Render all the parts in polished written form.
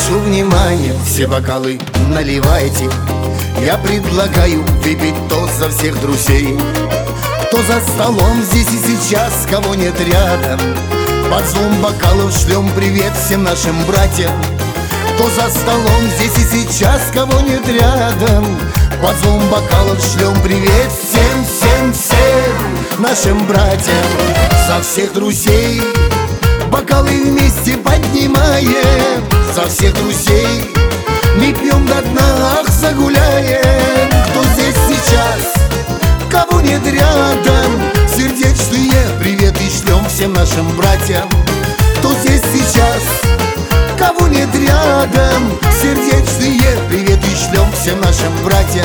прошу внимания, все бокалы наливайте. Я предлагаю выпить тост за всех друзей, кто за столом здесь и сейчас, кого нет рядом. Под звон бокалов шлем привет всем нашим братьям. Кто за столом здесь и сейчас, кого нет рядом. Под звон бокалов шлем привет всем, всем, всем нашим братьям. За всех друзей бокалы вместе поднимаем. За всех друзей мы пьем до дна, ах, загуляем. Кто здесь сейчас, кого нет рядом, сердечные приветы шлем всем нашим братьям. Кто здесь сейчас, кого нет рядом, сердечные приветы шлем всем нашим братьям.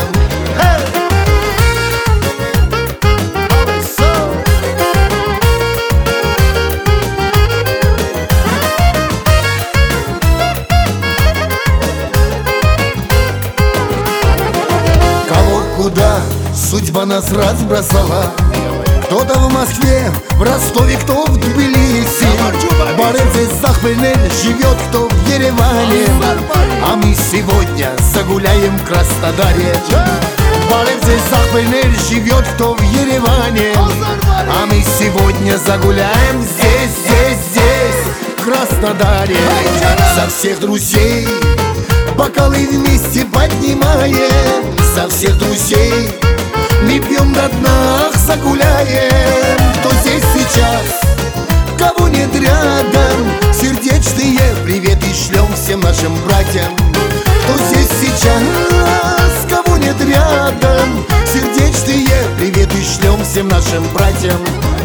Кого куда судьба нас разбросала. Кто-то в Москве, в Ростове, кто в Тбилиси. Борец Захпельнель живет, кто в Ереване. А мы сегодня загуляем в Краснодаре. Борец Захпельнель живет, кто в Ереване. А мы сегодня загуляем здесь, здесь, здесь, в Краснодаре. За всех друзей бокалы вместе поднимаем. За всех друзей мы пьем до дна, ах, загуляем. Кто здесь сейчас, кого нет рядом, сердечные приветы шлем всем нашим братьям. Кто здесь сейчас, кого нет рядом, сердечные приветы шлем всем нашим братьям.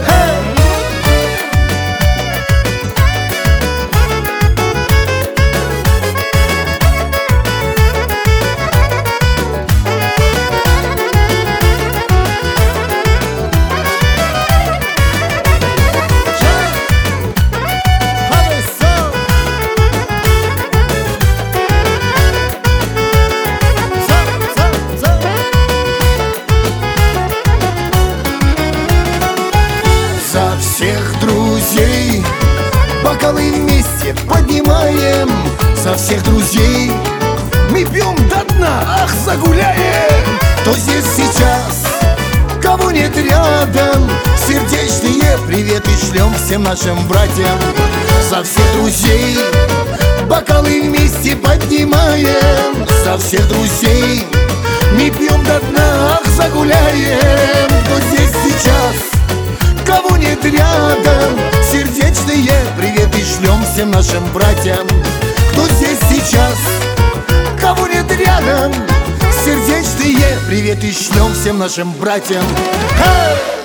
Всех друзей бокалы вместе поднимаем. За всех друзей мы пьем до дна, ах, загуляем. Кто здесь сейчас, кого нет рядом, сердечные приветы шлем всем нашим братьям. За всех друзей бокалы вместе поднимаем. За всех друзей мы пьем до дна, ах, загуляем. Кто здесь сейчас, кого нет рядом, сердечные приветы шлем всем нашим братьям. Кто здесь сейчас, кого нет рядом, сердечные приветы шлем всем нашим братьям.